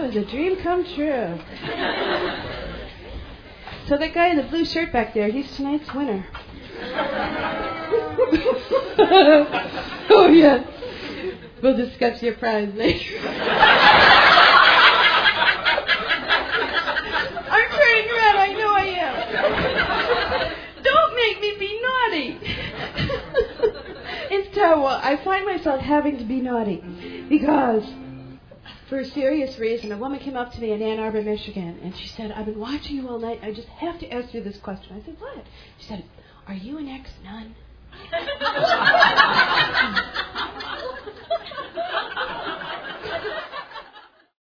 was a dream come true. So that guy in the blue shirt back there, he's tonight's winner. Oh, yeah. We'll discuss your prize later. I'm turning red, I know I am. Don't make me be naughty. It's terrible. I find myself having to be naughty because, for a serious reason, a woman came up to me in Ann Arbor, Michigan, and she said, I've been watching you all night. I just have to ask you this question. I said, what? She said, are you an ex-nun?